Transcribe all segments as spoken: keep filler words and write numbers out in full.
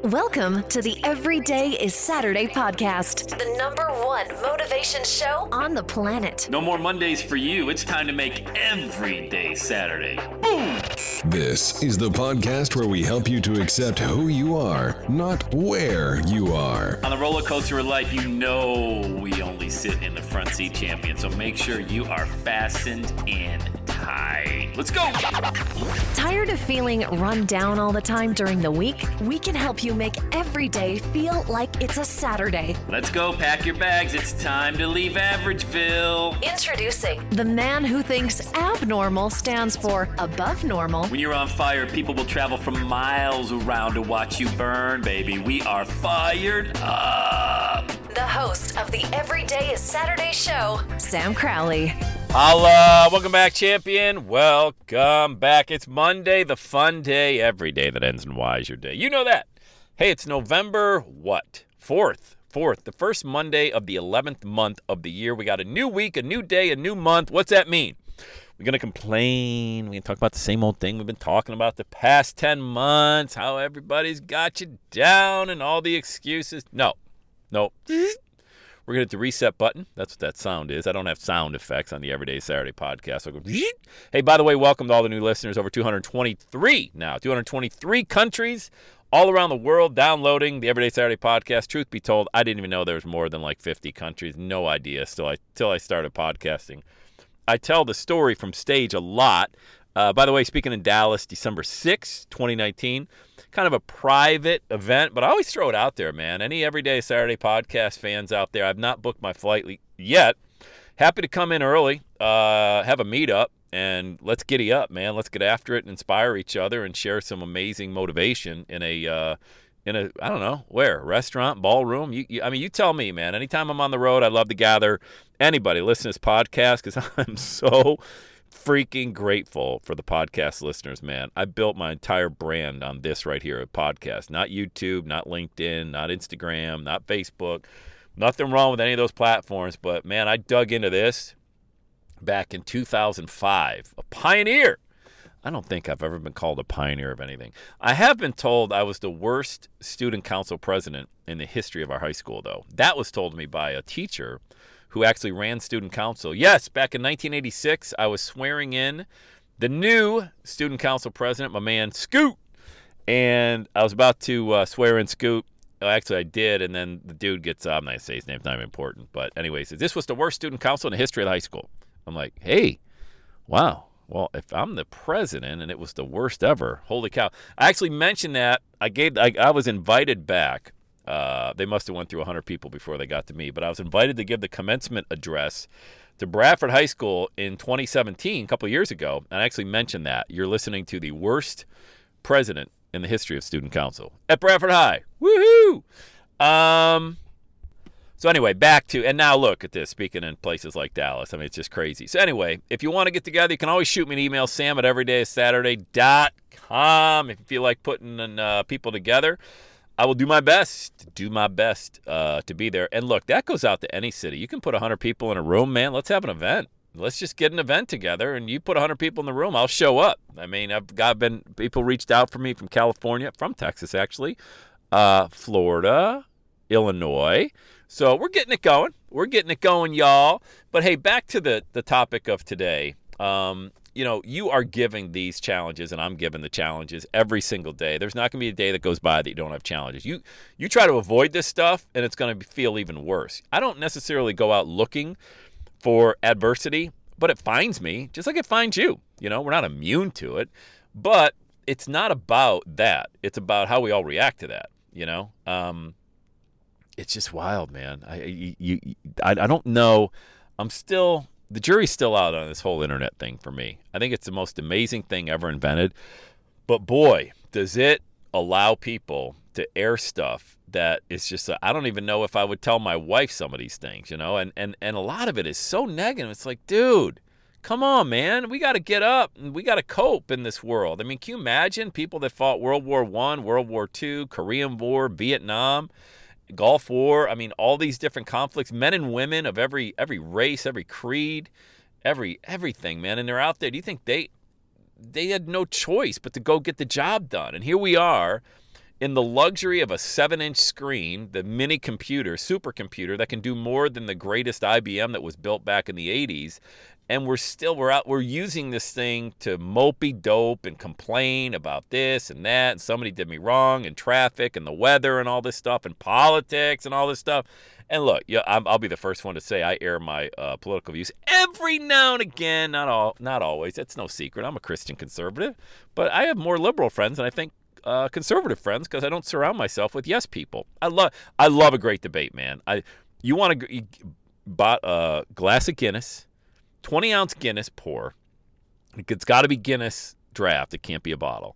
Welcome to the Everyday is Saturday podcast, the number one motivation show on the planet. No more Mondays for you. It's time to make every day Saturday. Boom! This is the podcast where we help you to accept who you are, not where you are. On the roller coaster of life, you know we only sit in the front seat, champion. So make sure you are fastened in tight. Let's go! Tired of feeling run down all the time during the week? We can help you make every day feel like it's a Saturday. Let's go, pack your bags. It's time to leave Averageville. Introducing the man who thinks abnormal stands for above normal. When you're on fire, people will travel from miles around to watch you burn, baby. We are fired up. The host of the Everyday is Saturday show, Sam Crowley. Holla! Welcome back, champion. Welcome back. It's Monday, the fun day. Every day that ends in Y is your day. You know that. Hey, it's November what? Fourth. Fourth. The first Monday of the eleventh month of the year. We got a new week, a new day, a new month. What's that mean? We're going to complain. We're going to talk about the same old thing we've been talking about the past ten months, how everybody's got you down and all the excuses. No. No. We're going to hit the reset button. That's what that sound is. I don't have sound effects on the Everyday Saturday podcast. So I'll go, hey, by the way, welcome to all the new listeners. Over two hundred twenty-three now. two hundred twenty-three countries all around the world downloading the Everyday Saturday podcast. Truth be told, I didn't even know there was more than like fifty countries. No idea still I, till I started podcasting. I tell the story from stage a lot. Uh, by the way, speaking in Dallas, December sixth, twenty nineteen, kind of a private event, but I always throw it out there, man. Any Everyday Saturday podcast fans out there, I've not booked my flight yet. Happy to come in early, uh, have a meetup, and let's giddy up, man. Let's get after it and inspire each other and share some amazing motivation in a, uh, in a I don't know, where? Restaurant, ballroom? You, you, I mean, you tell me, man. Anytime I'm on the road, I love to gather anybody, listen to this podcast, because I'm so freaking grateful for the podcast listeners, man. I built my entire brand on this right here, a podcast. Not YouTube, not LinkedIn, not Instagram, not Facebook. Nothing wrong with any of those platforms, but man, I dug into this back in two thousand five. A pioneer. I don't think I've ever been called a pioneer of anything. I have been told I was the worst student council president in the history of our high school, though. That was told to me by a teacher who actually ran student council. Yes, back in nineteen eighty-six, I was swearing in the new student council president, my man Scoot. And I was about to uh, swear in Scoot. Actually, I did, and then the dude gets, uh, I'm not going to say his name, it's not even important. But anyways, this was the worst student council in the history of the high school. I'm like, hey, wow. Well, if I'm the president and it was the worst ever, holy cow. I actually mentioned that. I gave. I, I was invited back. Uh, they must have went through one hundred people before they got to me, but I was invited to give the commencement address to Bradford High School in twenty seventeen, a couple of years ago, and I actually mentioned that. You're listening to the worst president in the history of student council at Bradford High. Woohoo! Um, so anyway, back to, and now look at this, speaking in places like Dallas. I mean, it's just crazy. So anyway, if you want to get together, you can always shoot me an email, sam at everydaysaturday dot com. If you feel like putting uh, people together, I will do my best, do my best uh, to be there. And look, that goes out to any city. You can put one hundred people in a room, man. Let's have an event. Let's just get an event together, and you put one hundred people in the room, I'll show up. I mean, I've got been, people reached out for me from California, from Texas actually, uh, Florida, Illinois. So we're getting it going. We're getting it going, y'all. But hey, back to the, the topic of today. Um, you know, you are giving these challenges, and I'm giving the challenges every single day. There's not going to be a day that goes by that you don't have challenges. You you try to avoid this stuff, and it's going to feel even worse. I don't necessarily go out looking for adversity, but it finds me, just like it finds you. You know, we're not immune to it, but it's not about that. It's about how we all react to that, you know? Um, it's just wild, man. I, you, you, I, I don't know. I'm still... The jury's still out on this whole internet thing for me. I think it's the most amazing thing ever invented. But boy, does it allow people to air stuff that is just, I don't even know if I would tell my wife some of these things, you know, and, and, and a lot of it is so negative. It's like, dude, come on, man. We got to get up and we got to cope in this world. I mean, can you imagine people that fought World War One, World War Two, Korean War, Vietnam, Gulf War? I mean, all these different conflicts, men and women of every every race, every creed, every everything, man. And they're out there. Do you think they they had no choice but to go get the job done? And here we are in the luxury of a seven-inch screen, the mini computer, supercomputer that can do more than the greatest I B M that was built back in the eighties. And we're still, we're out, we're using this thing to mopey dope and complain about this and that. And somebody did me wrong, and traffic and the weather and all this stuff, and politics and all this stuff. And look, yeah, I'm, I'll be the first one to say I air my uh, political views every now and again. Not all, not always. It's no secret. I'm a Christian conservative, but I have more liberal friends than I think uh, conservative friends because I don't surround myself with yes people. I love, I love a great debate, man. I, you want to, you bought a glass of Guinness. twenty ounce Guinness pour. It's got to be Guinness draft. It can't be a bottle.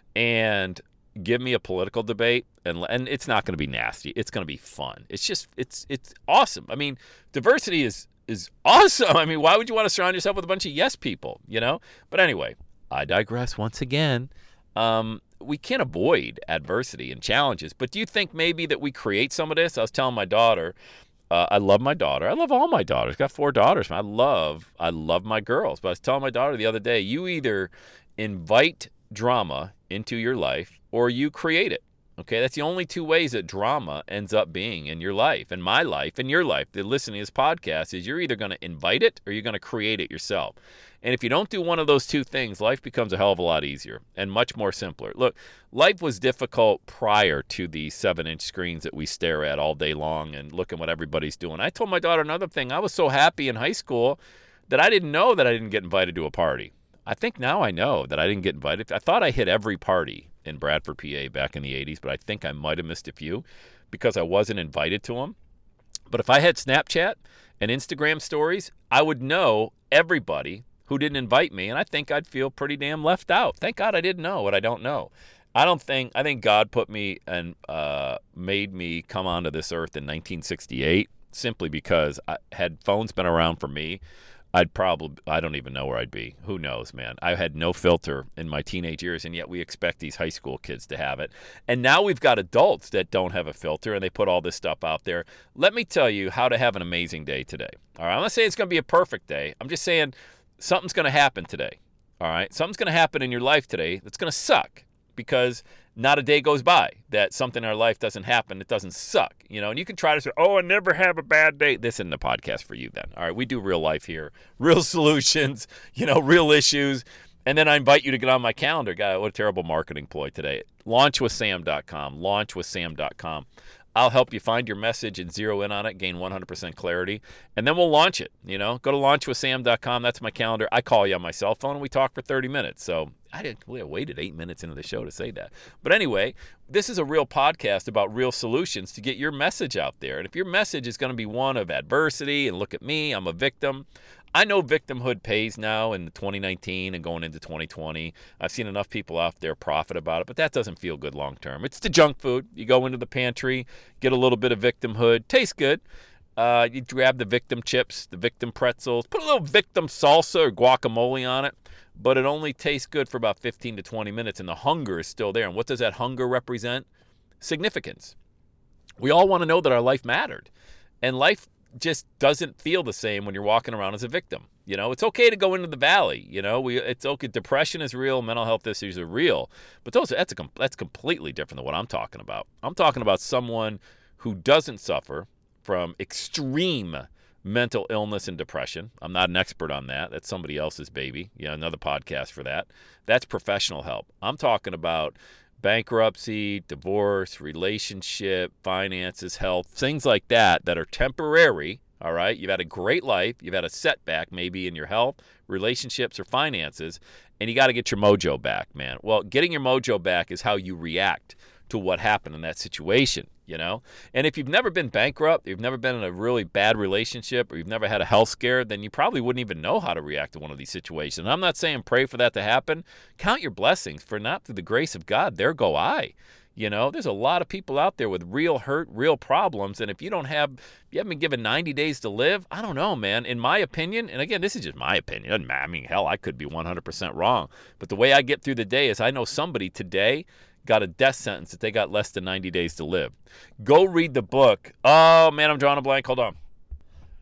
And give me a political debate, and and it's not going to be nasty. It's going to be fun. It's just it's it's awesome. I mean, diversity is is awesome. I mean, why would you want to surround yourself with a bunch of yes people, you know? But anyway, I digress once again. Um, we can't avoid adversity and challenges, but do you think maybe that we create some of this? I was telling my daughter, Uh, I love my daughter. I love all my daughters. Got four daughters. I love, I love my girls. But I was telling my daughter the other day, you either invite drama into your life or you create it. Okay, that's the only two ways that drama ends up being in your life, in my life, in your life. The listening to this podcast is you're either going to invite it or you're going to create it yourself. And if you don't do one of those two things, life becomes a hell of a lot easier and much more simpler. Look, life was difficult prior to the seven-inch screens that we stare at all day long and looking what everybody's doing. I told my daughter another thing. I was so happy in high school that I didn't know that I didn't get invited to a party. I think now I know that I didn't get invited. I thought I hit every party in Bradford, P A back in the eighties, but I think I might have missed a few because I wasn't invited to them. But if I had Snapchat and Instagram stories, I would know everybody who didn't invite me, and I think I'd feel pretty damn left out. Thank God I didn't know what I don't know. I don't think, I think God put me and uh, made me come onto this earth in nineteen sixty-eight simply because I, had phones been around for me, I'd probably, I don't even know where I'd be. Who knows, man? I had no filter in my teenage years, and yet we expect these high school kids to have it. And now we've got adults that don't have a filter, and they put all this stuff out there. Let me tell you how to have an amazing day today. All right, I'm not saying it's going to be a perfect day. I'm just saying something's going to happen today. All right, something's going to happen in your life today that's going to suck because not a day goes by that something in our life doesn't happen. It doesn't suck, you know, and you can try to say, oh, I never have a bad day. This isn't a podcast for you then. All right. We do real life here, real solutions, you know, real issues. And then I invite you to get on my calendar. God, what a terrible marketing ploy today. launch with sam dot com, launch with sam dot com. I'll help you find your message and zero in on it, gain one hundred percent clarity, and then we'll launch it. You know, go to launch with sam dot com. That's my calendar. I call you on my cell phone, and we talk for thirty minutes. So I didn't. We waited eight minutes into the show to say that. But anyway, this is a real podcast about real solutions to get your message out there. And if your message is going to be one of adversity and look at me, I'm a victim. I know victimhood pays now in twenty nineteen and going into twenty twenty. I've seen enough people out there profit about it, but that doesn't feel good long term. It's the junk food. You go into the pantry, get a little bit of victimhood. Tastes good. Uh, you grab the victim chips, the victim pretzels, put a little victim salsa or guacamole on it, but it only tastes good for about fifteen to twenty minutes, and the hunger is still there. And what does that hunger represent? Significance. We all want to know that our life mattered, and life just doesn't feel the same when you're walking around as a victim. You know, it's okay to go into the valley. You know, we it's okay. Depression is real. Mental health issues are real. But those that's a that's completely different than what I'm talking about. I'm talking about someone who doesn't suffer from extreme mental illness and depression. I'm not an expert on that. That's somebody else's baby. Yeah, another podcast for that. That's professional help. I'm talking about bankruptcy, divorce, relationship, finances, health, things like that that are temporary, all right? You've had a great life. You've had a setback maybe in your health, relationships, or finances, and you got to get your mojo back, man. Well, getting your mojo back is how you react to what happened in that situation, you know? And if you've never been bankrupt, you've never been in a really bad relationship, or you've never had a health scare, then you probably wouldn't even know how to react to one of these situations. I'm not saying pray for that to happen. Count your blessings, for not through the grace of God, there go I. You know, there's a lot of people out there with real hurt, real problems, and if you don't have, if you haven't been given ninety days to live, I don't know, man. In my opinion, and again, this is just my opinion. Doesn't matter. I mean, hell, I could be one hundred percent wrong. But the way I get through the day is I know somebody today got a death sentence that they got less than ninety days to live. Go read the book. Oh, man, I'm drawing a blank. Hold on.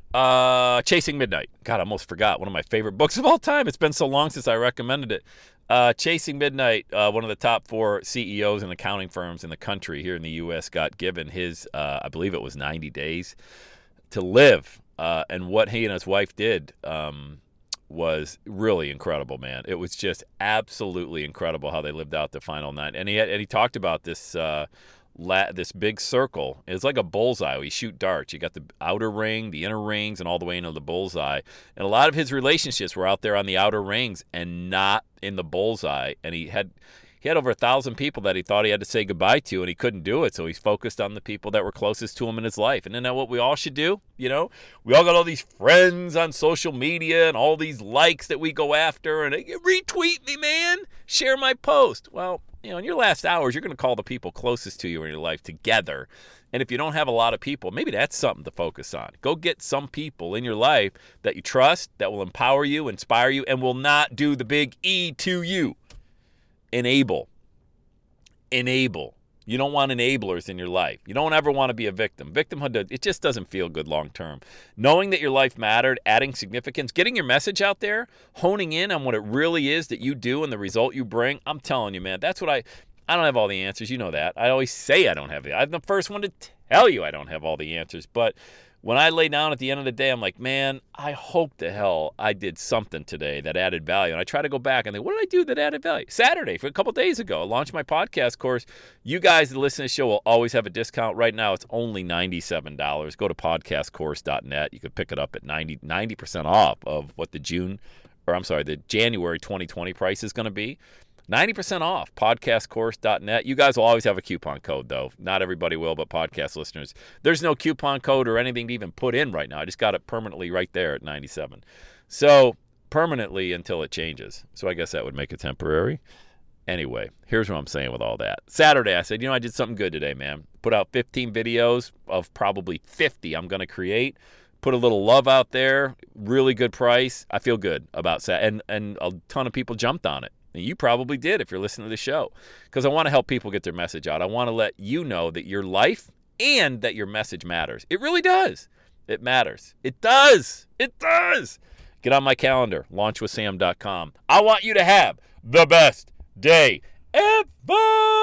Uh, Chasing Midnight. God, I almost forgot. One of my favorite books of all time. It's been so long since I recommended it. Uh, Chasing Midnight, uh, one of the top four C E Os and accounting firms in the country here in the U S, got given his, uh, I believe it was ninety days to live. Uh, and what he and his wife did um, was really incredible, man. It was just absolutely incredible how they lived out the final night. And he had, and he talked about this uh, la- this big circle. It's like a bullseye. You shoot darts. You got the outer ring, the inner rings, and all the way into the bullseye. And a lot of his relationships were out there on the outer rings and not in the bullseye. And he had he had over a thousand people that he thought he had to say goodbye to, and he couldn't do it. So he's focused on the people that were closest to him in his life. And isn't that what we all should do? You know, we all got all these friends on social media and all these likes that we go after, and they retweet me, man, share my post. Well, you know, in your last hours, you're going to call the people closest to you in your life together. And if you don't have a lot of people, maybe that's something to focus on. Go get some people in your life that you trust, that will empower you, inspire you, and will not do the big E to you. Enable. Enable. You don't want enablers in your life. You don't ever want to be a victim. Victimhood, it just doesn't feel good long term. Knowing that your life mattered, adding significance, getting your message out there, honing in on what it really is that you do and the result you bring, I'm telling you, man, that's what I, I don't have all the answers. You know that. I always say I don't have the, I'm the first one to tell you I don't have all the answers. But when I lay down at the end of the day, I'm like, man, I hope to hell I did something today that added value. And I try to go back and think, what did I do that added value? Saturday, for a couple days ago, I launched my podcast course. You guys that listen to the show will always have a discount. Right now, it's only ninety-seven dollars. Go to podcast course dot net. You can pick it up at ninety, ninety percent off of what the June, or I'm sorry, the January twenty twenty price is going to be. ninety percent off, podcast course dot net. You guys will always have a coupon code, though. Not everybody will, but podcast listeners. There's no coupon code or anything to even put in right now. I just got it permanently right there at ninety-seven. So, permanently until it changes. So, I guess that would make it temporary. Anyway, here's what I'm saying with all that. Saturday, I said, you know, I did something good today, man. Put out fifteen videos of probably fifty I'm going to create. Put a little love out there. Really good price. I feel good about that. And, and a ton of people jumped on it. And you probably did if you're listening to the show, because I want to help people get their message out. I want to let you know that your life and that your message matters. It really does. It matters. It does. It does. Get on my calendar, launch with sam dot com. I want you to have the best day ever.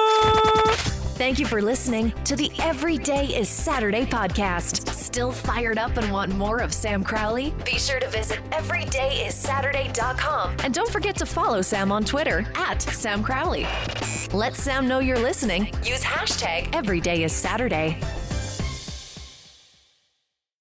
Thank you for listening to the Every Day is Saturday podcast. Still fired up and want more of Sam Crowley? Be sure to visit every day is saturday dot com. And don't forget to follow Sam on Twitter at Sam Crowley. Let Sam know you're listening. Use hashtag Every Day is Saturday.